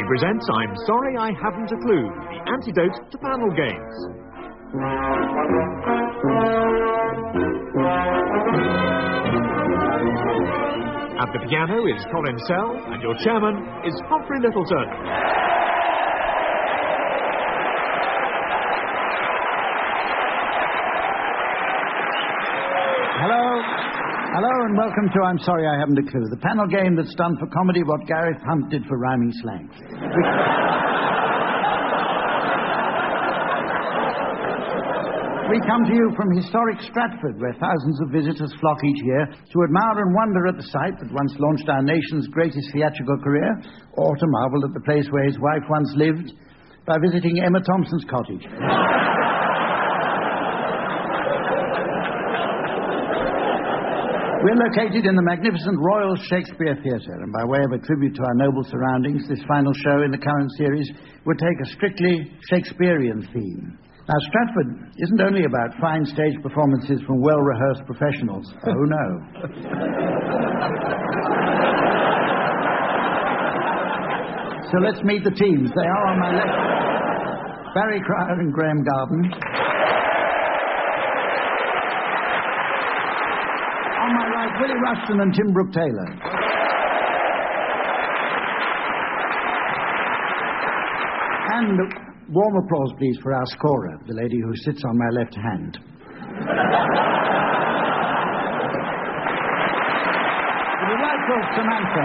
presents I'm Sorry I Haven't a Clue, the antidote to panel games. At the piano is Colin Sell, and your chairman is Humphrey Littleton. Hello and welcome to I'm Sorry I Haven't a Clue, the panel game that's done for comedy what Gareth Hunt did for rhyming slang. We come to you from historic Stratford, where thousands of visitors flock each year to admire and wonder at the site that once launched our nation's greatest theatrical career, or to marvel at the place where his wife once lived by visiting Emma Thompson's cottage. We're located in the magnificent Royal Shakespeare Theatre, and by way of a tribute to our noble surroundings, this final show in the current series would take a strictly Shakespearean theme. Now, Stratford isn't only about fine stage performances from well-rehearsed professionals. Oh, no. So let's meet the teams. They are on my left, Barry Cryer and Graham Garden. On my right, Willie Rushton and Tim Brooke-Taylor. And warm applause, please, for our scorer, the lady who sits on my left hand. The right of Samantha.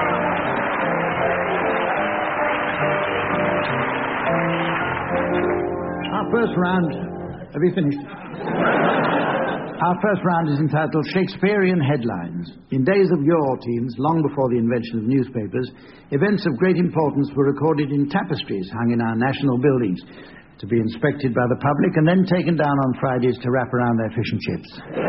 Our first round... Have you finished? Our first round is entitled Shakespearean Headlines. In days of yore, teams, long before the invention of newspapers, events of great importance were recorded in tapestries hung in our national buildings to be inspected by the public and then taken down on Fridays to wrap around their fish and chips.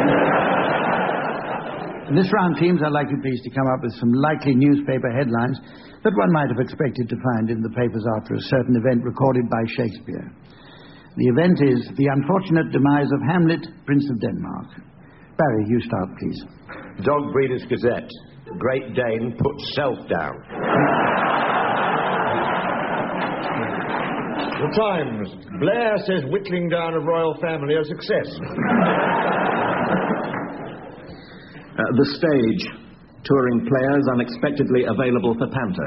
In this round, teams, I'd like you please to come up with some likely newspaper headlines that one might have expected to find in the papers after a certain event recorded by Shakespeare. The event is the unfortunate demise of Hamlet, Prince of Denmark. Barry, you start, please. Dog Breeders' Gazette. Great Dane puts self down. The Times. Blair says whittling down a royal family a success. The Stage. Touring players unexpectedly available for panto.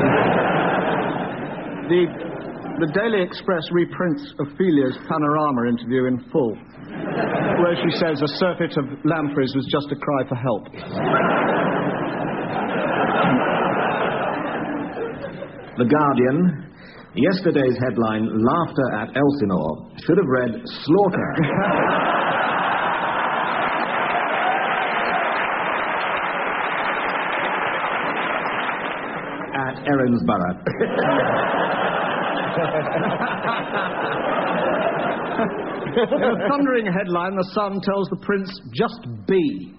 The Daily Express reprints Ophelia's Panorama interview in full, where she says a surfeit of lampreys was just a cry for help. The Guardian. Yesterday's headline, Laughter at Elsinore, should have read Slaughter. At Erinsborough. In a thundering headline, the Sun tells the Prince, just be.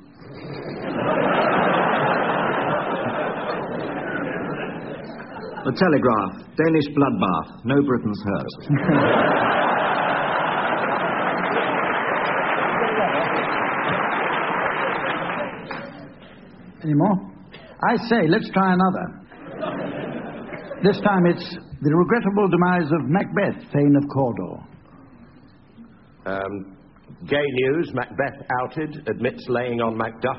The Telegraph. Danish bloodbath. No Britain's hurt. Any more? I say, let's try another. This time it's the regrettable demise of Macbeth, Thane of Cawdor. Gay news, Macbeth outed, admits laying on Macduff.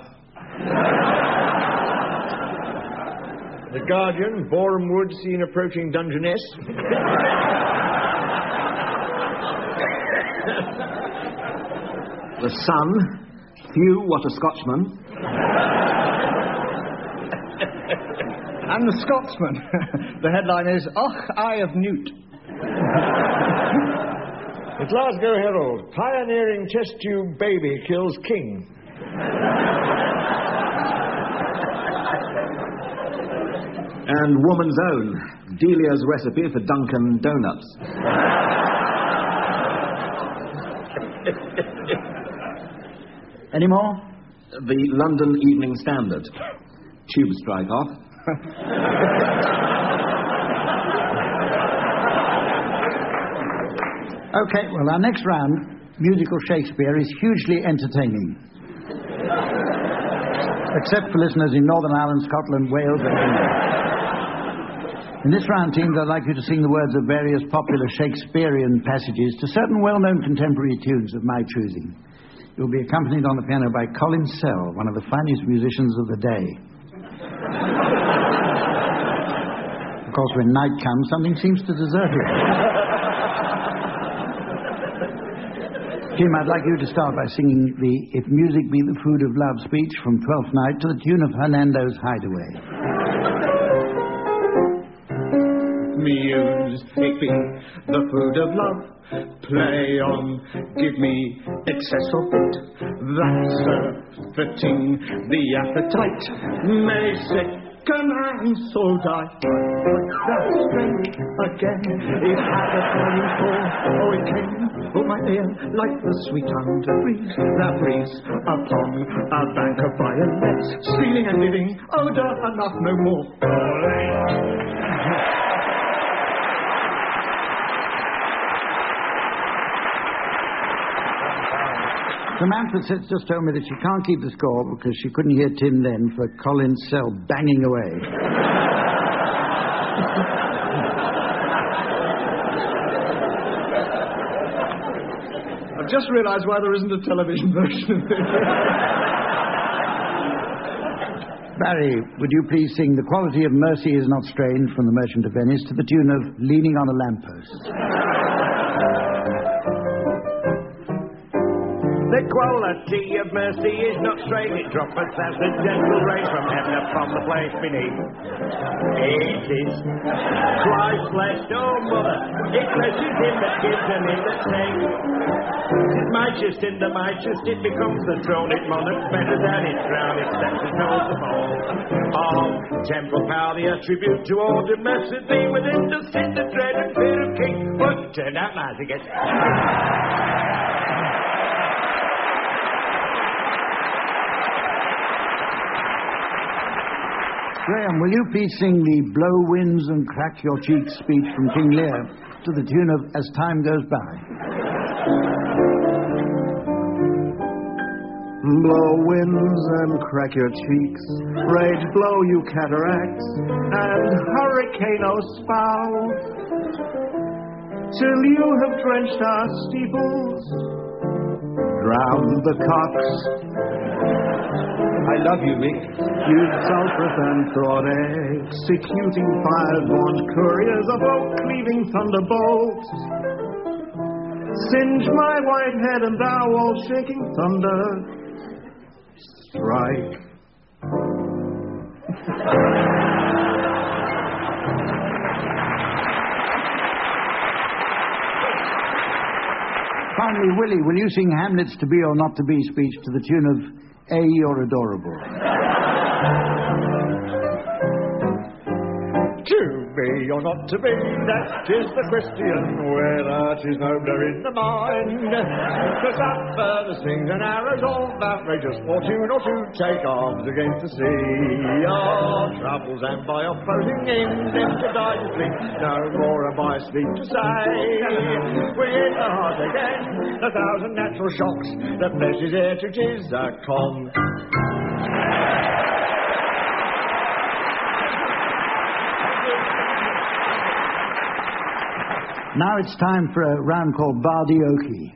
The Guardian, Boreham Wood seen approaching Dungeness. The Sun. Hugh, what a Scotchman. And the Scotsman. The headline is, Och, Eye of Newt. The Glasgow Herald, pioneering test tube baby kills king. And Woman's Own. Delia's recipe for Dunkin' Donuts. Any more? The London Evening Standard. Tube strike off. Okay, well, our next round, musical Shakespeare, is hugely entertaining. Except for listeners in Northern Ireland, Scotland, Wales, and England. In this round, teams, I'd like you to sing the words of various popular Shakespearean passages to certain well-known contemporary tunes of my choosing. You'll be accompanied on the piano by Colin Sell, one of the finest musicians of the day. Of course, when night comes, something seems to desert you. Tim, I'd like you to start by singing the If Music Be the Food of Love speech from Twelfth Night to the tune of Hernando's Hideaway. Music be the food of love. Play on, give me excess of it. That's fitting the appetite. May sicken and soul die. That strength again, it had a turning for. Oh, it came over my ear like the sweet hunter breeze that breeze upon a bank of violets, stealing and living. Odor enough, no more. Samantha just told me that she can't keep the score because she couldn't hear Tim then for Colin Sell banging away. I've just realised why there isn't a television version of this. Barry, would you please sing The Quality of Mercy Is Not Strained from The Merchant of Venice to the tune of Leaning on a Lamppost? The quality of mercy is not strained. It droppeth as the gentle rain from heaven upon the place beneath. It is Christ blessed, oh mother. It blesses him that gives and him that takes. It's mightiest in the mightiest. It becomes the throne. It monarch better than its crown. It sets the knows of all. All temporal power the attribute to order. Blessed be within the sin, the dread and fear of king. But turn out nice again. Graham, will you please sing the Blow Winds and Crack Your Cheeks speech from King Lear to the tune of As Time Goes By? Blow winds and crack your cheeks, rage blow you cataracts, and hurricaneos spout, till you have drenched our steeples, drowned the cocks. I love you, Mick. You've sulphurous and throat executing fire-born couriers of oak-cleaving thunderbolts. Singe my white head and thou, all shaking thunder, strike. Finally, Willie, will you sing Hamlet's To Be or Not to Be speech to the tune of A, You're Adorable? To be or not to be, that is the question, whether 'tis nobler in the mind to suffer the slings and arrows of outrageous fortune, or to take arms against the sea. Our troubles and by opposing ends them to die to sleep, no more have I sleep to say. We're in the heart again, 1,000 natural shocks, the flesh is here to 'tis a con. Now it's time for a round called Bardioki.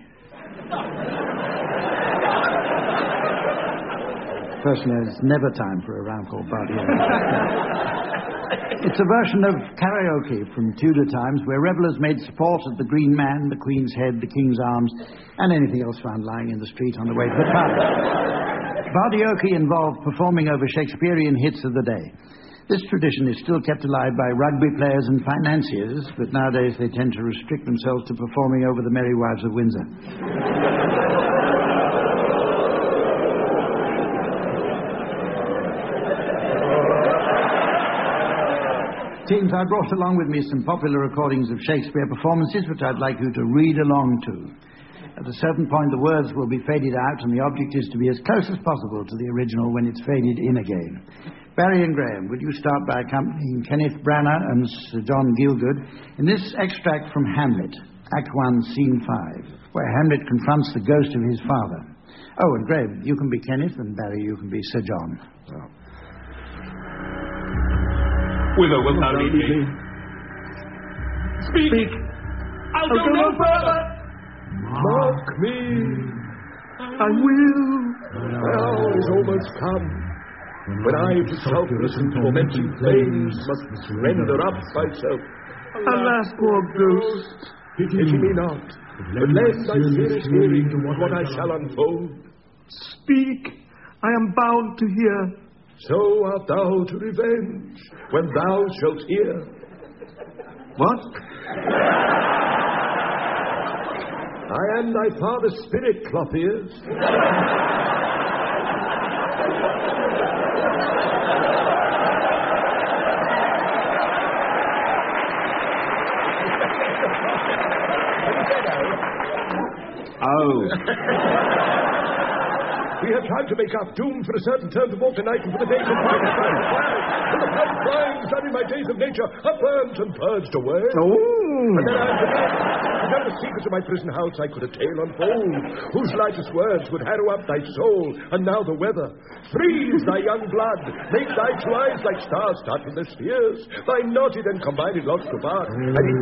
Personally, there's never time for a round called Bardioki. It's a version of karaoke from Tudor times where revellers made sport of the Green Man, the Queen's Head, the King's Arms, and anything else found lying in the street on the way to the pub. Bardioki involved performing over Shakespearean hits of the day. This tradition is still kept alive by rugby players and financiers, but nowadays they tend to restrict themselves to performing over the Merry Wives of Windsor. Teams, I brought along with me some popular recordings of Shakespeare performances, which I'd like you to read along to. At a certain point, the words will be faded out, and the object is to be as close as possible to the original when it's faded in again. Barry and Graham, would you start by accompanying Kenneth Branagh and Sir John Gielgud in this extract from Hamlet, Act 1, Scene 5, where Hamlet confronts the ghost of his father. Oh, and Graham, you can be Kenneth, and Barry, you can be Sir John. Whither wilt thou lead me? Speak! I'll go no further! Mark me. I will. The hour is almost come, when I to selfless and tormenting flames must surrender up myself. Alas, poor ghost. Pity me not, but lend thy spirit hearing to what I shall unfold. Speak. I am bound to hear. So art thou to revenge, when thou shalt hear. What? I am thy father's spirit, Clothiers. We have tried to make up doom for a certain turn to walk tonight and for the days of fire. For the blood crimes done in my days of nature are burnt and purged away. And then I am and then the secrets of my prison house I could a tale unfold, whose lightest words would harrow up thy soul. And now the weather. Freeze thy young blood. Make thy two eyes like stars start from their spheres. Thy knotted and combined locks to part. And in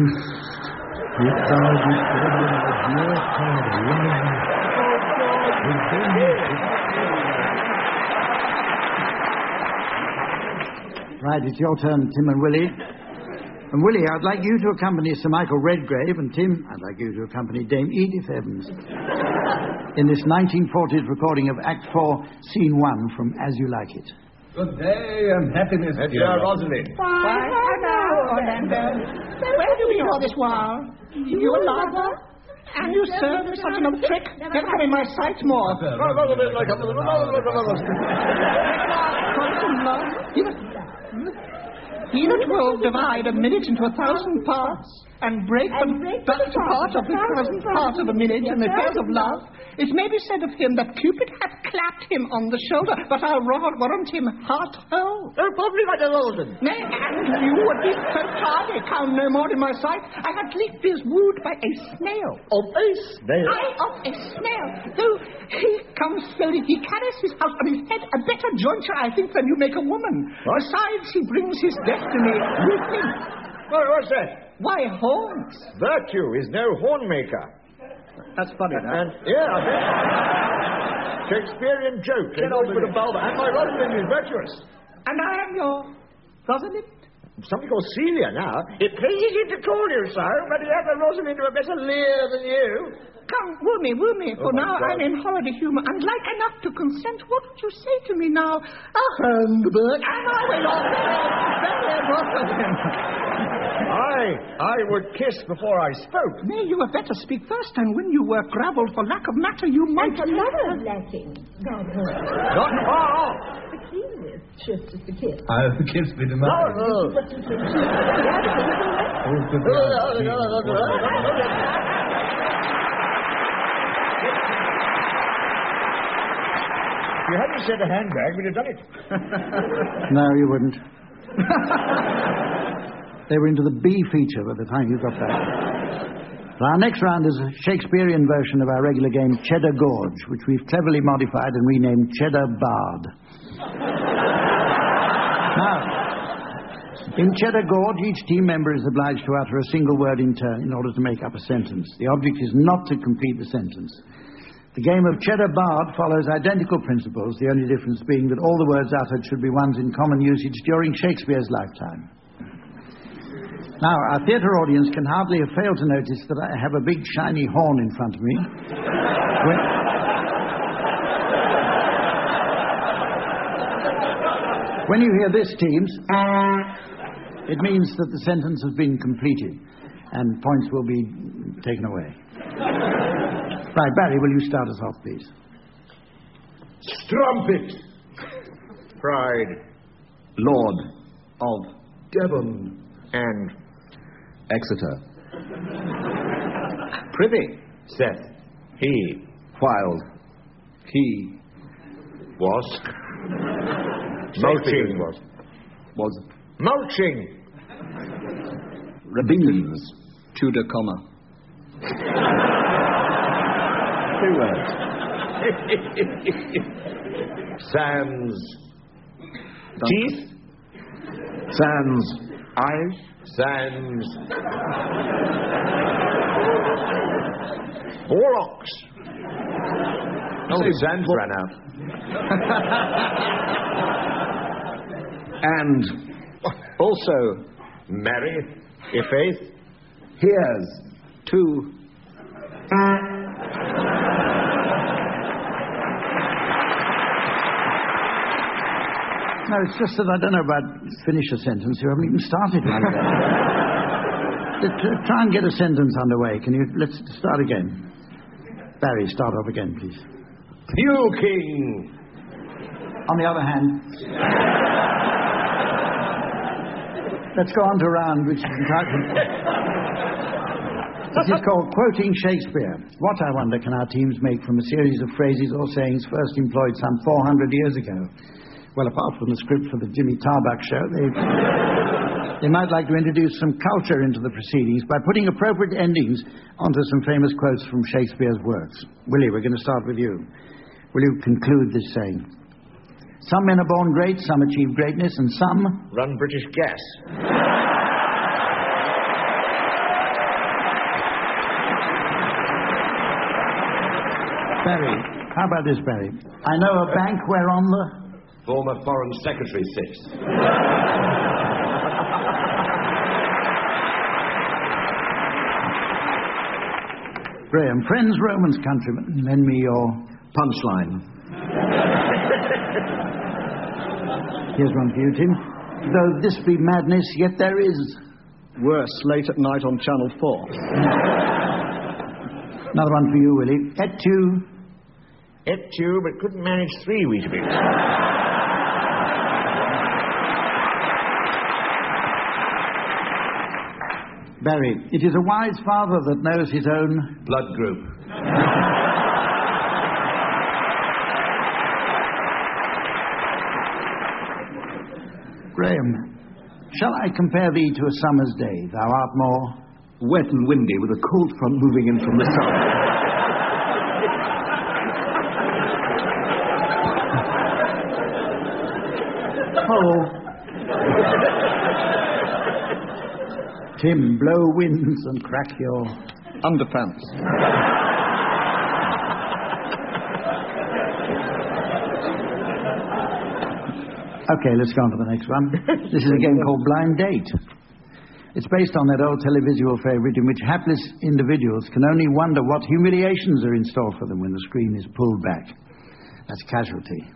Right, it's your turn, Tim and Willie. And Willie, I'd like you to accompany Sir Michael Redgrave, and Tim, I'd like you to accompany Dame Edith Evans in this 1940s recording of Act 4, Scene 1 from As You Like It. Good day and happiness, dear Rosalind. Why, hello, Orlando. Where have you been all this while? You a lodger? And you serve such an old trick? Never come in my sight more. He that will divide a minute into 1,000 parts and break the best part of the 1,000th part of a minute in the affairs of love, it may be said of him that Cupid hath clapped him on the shoulder, but I'll warrant him heart whole. Oh, probably like a Rosen. Nay, and you would be so tardy, come no more in my sight. I had least been wooed by a snail. Of a snail? Aye, of a snail. Though he comes slowly, he carries his house on his head, a better jointure, I think, than you make a woman. What? Besides, he brings his destiny with him. What's that? Why, horns. Virtue is no horn maker. That's funny, And, yeah, I bet. Shakespearean joke. Get on with a bulb. And my Rosalind is virtuous. And I am your Rosalind? Something called Celia now. It pleases him to call you so, but he has a Rosalind to a better leer than you. Come, woo me, for now I'm in holiday humour, and like enough to consent. What would you say to me now? A handbook, and I will not very Rosalind. I would kiss before I spoke. Nay, you had better speak first, and when you were gravelled for lack of matter, you might... And for love of lacking. God help. Not far off. The key is just as the kiss. The kiss be denied. If you hadn't said a handbag, we'd have done it. No, you wouldn't. They were into the B feature by the time you got back. Our next round is a Shakespearean version of our regular game, Cheddar Gorge, which we've cleverly modified and renamed Cheddar Bard. Now, in Cheddar Gorge, each team member is obliged to utter a single word in turn in order to make up a sentence. The object is not to complete the sentence. The game of Cheddar Bard follows identical principles, the only difference being that all the words uttered should be ones in common usage during Shakespeare's lifetime. Now, our theatre audience can hardly have failed to notice that I have a big shiny horn in front of me. When you hear this, teams, it means that the sentence has been completed and points will be taken away. Right, Barry, will you start us off, please? Strumpet. Pride. Lord of Devon. And Exeter. privy, saith he. While he Was. Mulching. was Mulching. beans. Tudor comma. 2 words. Sans. Teeth. Sans Eyes. Sands. Warlocks. Oh, the sands ran out. And also, Mary, your faith. here's to... No, it's just that I don't know about finish a sentence. You haven't even started one. Try and get a sentence underway. Can you? Let's start again. Barry, start off again, please. Puking. On the other hand, let's go on to a round which is entitled... This is called Quoting Shakespeare. What, I wonder, can our teams make from a series of phrases or sayings first employed some 400 years ago? Well, apart from the script for the Jimmy Tarbuck show, they might like to introduce some culture into the proceedings by putting appropriate endings onto some famous quotes from Shakespeare's works. Willie, we're going to start with you. Will you conclude this saying? Some men are born great, some achieve greatness, and some... Run British Gas. Barry, how about this, Barry? I know a bank whereon the... Former Foreign Secretary sits. Graham, friends, Romans, countrymen, lend me your... punchline. Here's one for you, Tim. Though this be madness, yet there is... Worse, late at night on Channel 4. Another one for you, Willie. Et tu... Et tu, but couldn't manage 3 Weetabix. Barry, it is a wise father that knows his own... Blood group. Graham, shall I compare thee to a summer's day? Thou art more... Wet and windy with a cold front moving in from the south. Oh. Tim, blow winds and crack your... Underpants. Okay, let's go on to the next one. This is a game called Blind Date. It's based on that old televisual favourite in which hapless individuals can only wonder what humiliations are in store for them when the screen is pulled back. That's Casualty.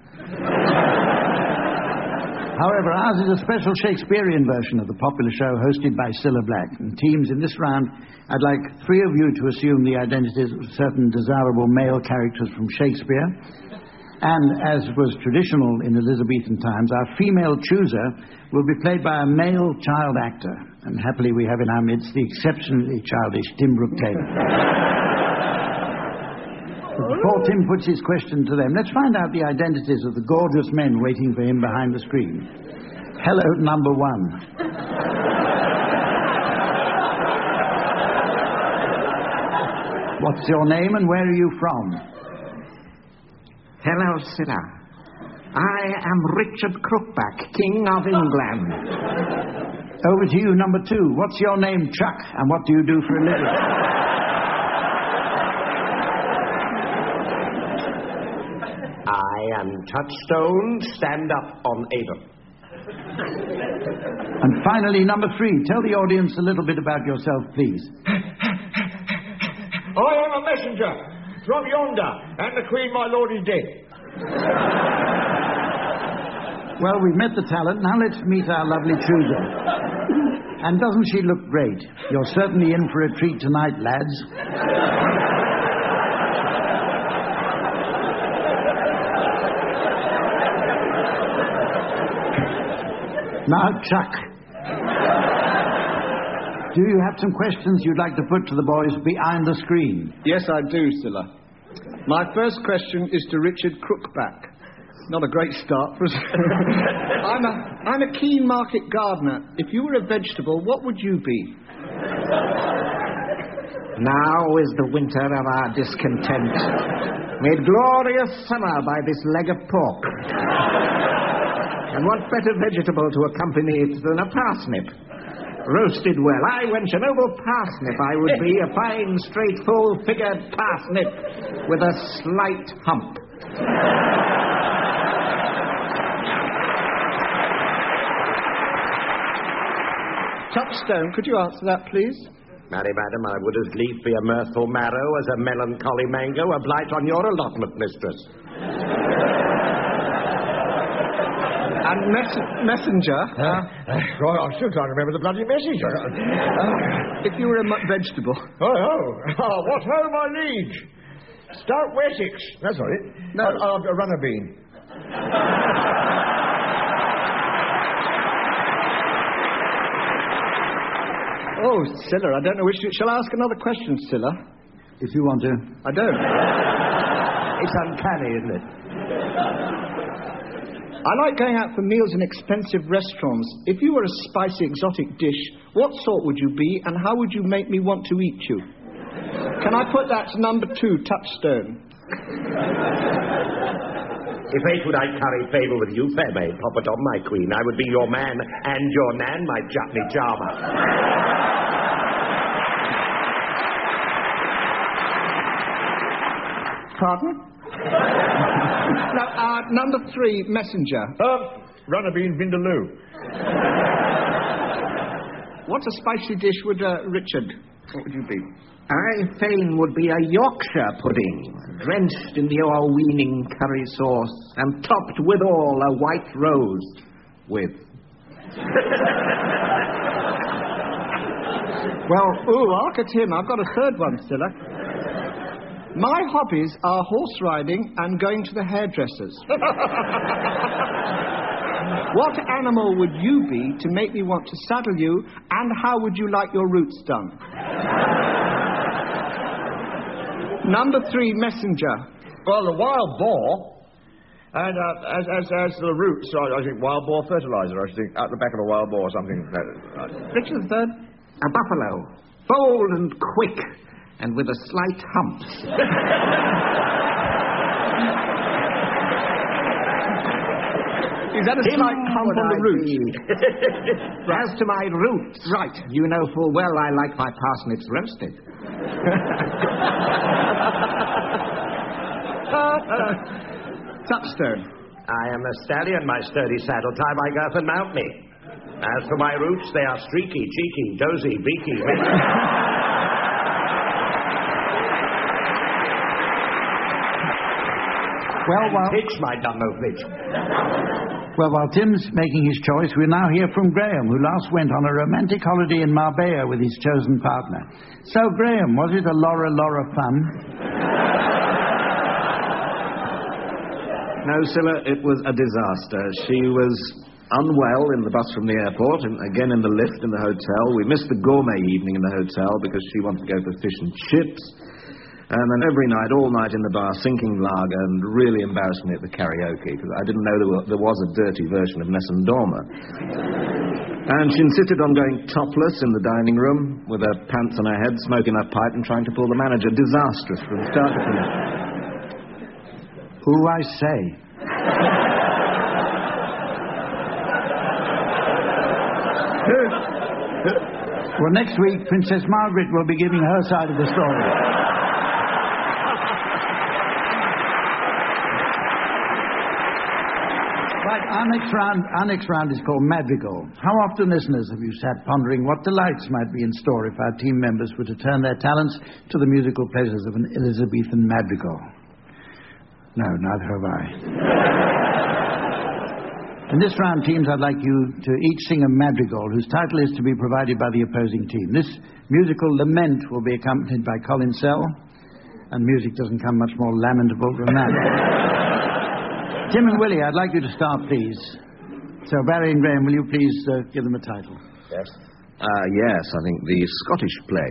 However, ours is a special Shakespearean version of the popular show hosted by Cilla Black. And teams, in this round, I'd like 3 of you to assume the identities of certain desirable male characters from Shakespeare. And, as was traditional in Elizabethan times, our female chooser will be played by a male child actor. And happily we have in our midst the exceptionally childish Tim Brooke-Taylor. Before Tim puts his question to them, let's find out the identities of the gorgeous men waiting for him behind the screen. Hello, number 1. What's your name and where are you from? Hello, Cilla. I am Richard Crookback, King of England. Over to you, number 2. What's your name, Chuck, and what do you do for a living? I am Touchstone, stand up on Avon. And finally, number 3. Tell the audience a little bit about yourself, please. I am a messenger from yonder, and the Queen, my lord, is dead. Well, we've met the talent. Now let's meet our lovely chooser. And doesn't she look great? You're certainly in for a treat tonight, lads. Now, Chuck. Do you have some questions you'd like to put to the boys behind the screen? Yes, I do, Cilla. My first question is to Richard Crookback. Not a great start for us. I'm a keen market gardener. If you were a vegetable, what would you be? Now is the winter of our discontent, made glorious summer by this leg of pork. And what better vegetable to accompany it than a parsnip? Roasted well. I wench a noble parsnip I would be, a fine, straight, full-figured parsnip with a slight hump. Touchstone, could you answer that, please? Marry, madam, I would as lief be a mirthful marrow as a melancholy mango, a blight on your allotment, mistress. And messenger? Right, I'm still trying to remember the bloody message. If you were a vegetable. Oh, what ho, my liege? Stout Wessex. That's not it. No. A runner bean. Oh, Scylla, I don't know which... Shall I ask another question, Scylla? If you want to. I don't. It's uncanny, isn't it? I like going out for meals in expensive restaurants. If you were a spicy, exotic dish, what sort would you be, and how would you make me want to eat you? Can I put that to number 2, Touchstone? If fate would I curry favour with you, fair maid, Poppadom, my queen, I would be your man and your nan, my Jutney charmer. Pardon? Now, number 3, messenger. Runner bean vindaloo. What a spicy dish would Richard? What would you be? I fain would be a Yorkshire pudding, drenched in the o'erweening curry sauce, and topped withal a white rose with. Well, look at him. I've got a third one, Scylla. My hobbies are horse riding and going to the hairdressers. What animal would you be to make me want to saddle you, and how would you like your roots done? Number 3, messenger. Well, the wild boar. And as the roots, I think wild boar fertiliser, I think, at the back of a wild boar or something. Richard III. A buffalo, bold and quick, and with a slight hump. Is that a slight hump on the roots? As to my roots, right. You know full well I like my parsnips roasted. Touchstone. I am a stallion, my sturdy saddle, tie my girth and mount me. As for my roots, they are streaky, cheeky, dozy, beaky. Well, pitch my Dunmore-Flitch. Well, while Tim's making his choice, we'll now hear from Graham, who last went on a romantic holiday in Marbella with his chosen partner. So, Graham, was it a Laura fun? No, Scylla, it was a disaster. She was unwell in the bus from the airport, and again in the lift in the hotel. We missed the gourmet evening in the hotel because she wanted to go for fish and chips. And then every night, all night in the bar, sinking lager and really embarrassed me at the karaoke because I didn't know there was a dirty version of Nessun Dorma. And she insisted on going topless in the dining room with her pants on her head, smoking her pipe and trying to pull the manager. Disastrous from start to finish. Who I say? Well, next week, Princess Margaret will be giving her side of the story. Our next round is called Madrigal. How often, listeners, have you sat pondering what delights might be in store if our team members were to turn their talents to the musical pleasures of an Elizabethan madrigal? No, neither have I. In this round, teams, I'd like you to each sing a madrigal whose title is to be provided by the opposing team. This musical lament will be accompanied by Colin Sell, and music doesn't come much more lamentable than that. Tim and Willie, I'd like you to start, please. So, Barry and Graham, will you please give them a title? Yes. Yes, I think the Scottish play.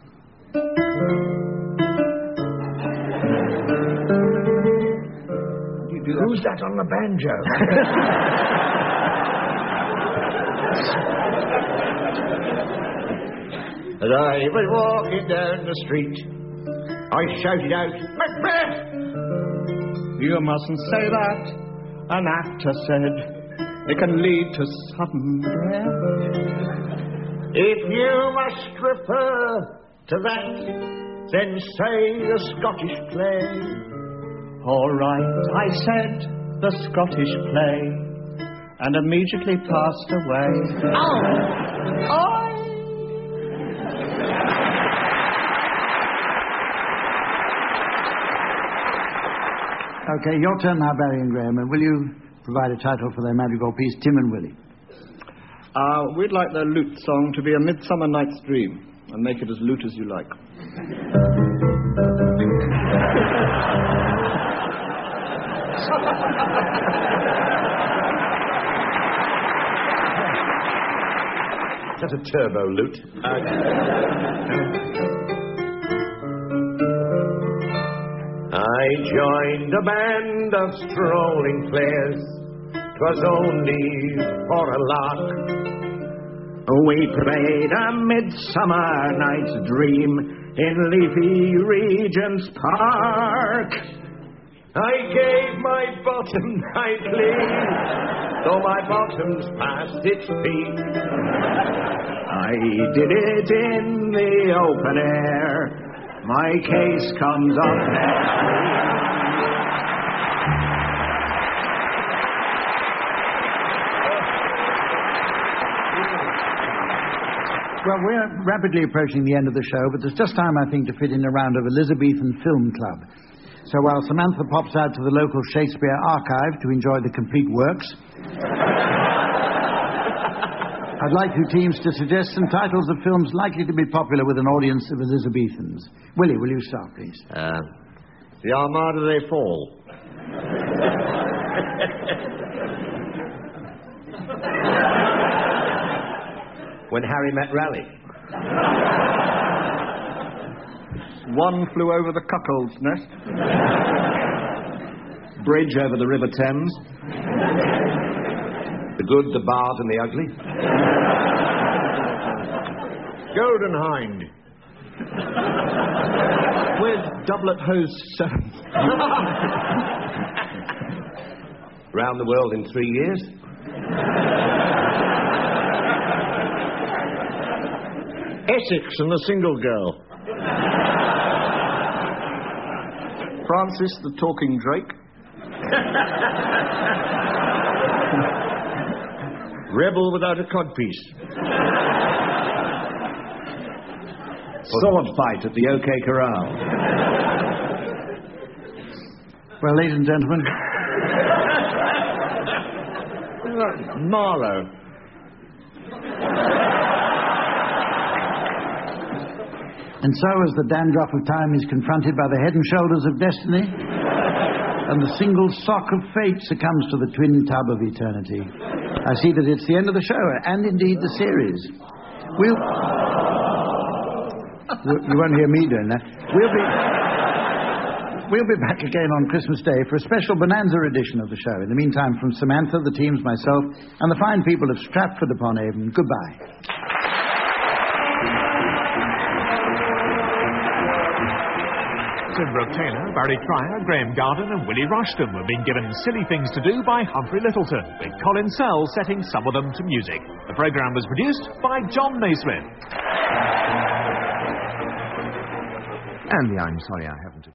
Who's that on the banjo? As I was walking down the street, I shouted out, Macbeth! You mustn't say that. An actor said it can lead to sudden death. If you must refer to that, then say the Scottish play. All right, I said the Scottish play, and immediately passed away. Oh! Okay, your turn now, Barry and Graham. And will you provide a title for their madrigal piece, Tim and Willie? We'd like the lute song to be A Midsummer Night's Dream, and make it as lute as you like. Is that a turbo lute? I joined a band of strolling players. 'Twas only for a lark. We played A Midsummer Night's Dream in leafy Regent's Park. I gave my bottom nightly, though my bottom's past its peak. I did it in the open air. My case comes up next week. Well, we're rapidly approaching the end of the show, but there's just time, I think, to fit in a round of Elizabethan Film Club. So while Samantha pops out to the local Shakespeare archive to enjoy the complete works, I'd like you teams to suggest some titles of films likely to be popular with an audience of Elizabethans. Willie, will you start, please? The Armada They Fall. When Harry Met Raleigh. One Flew Over the Cuckold's Nest. Bridge over the River Thames. The Good, the Bad and the Ugly. Golden Hind. With Doublet Hose 7. Round the World in 3 years. Essex and the Single Girl. Francis the Talking Drake. Rebel Without a Codpiece. Sword fight at the OK Corral. Well, ladies and gentlemen... Marlowe. And so, as the dandruff of time is confronted by the head and shoulders of destiny, and the single sock of fate succumbs to the twin tub of eternity, I see that it's the end of the show, and indeed the series. You won't hear me doing that. We'll be back again on Christmas Day for a special bonanza edition of the show. In the meantime, from Samantha, the teams, myself, and the fine people of Stratford-upon-Avon, goodbye. Tim Brooke Taylor, Barry Cryer, Graham Garden and Willie Rushton were being given Silly Things to Do by Humphrey Littleton, with Colin Sell setting some of them to music. The programme was produced by John Naismith. Andy, I'm sorry I haven't...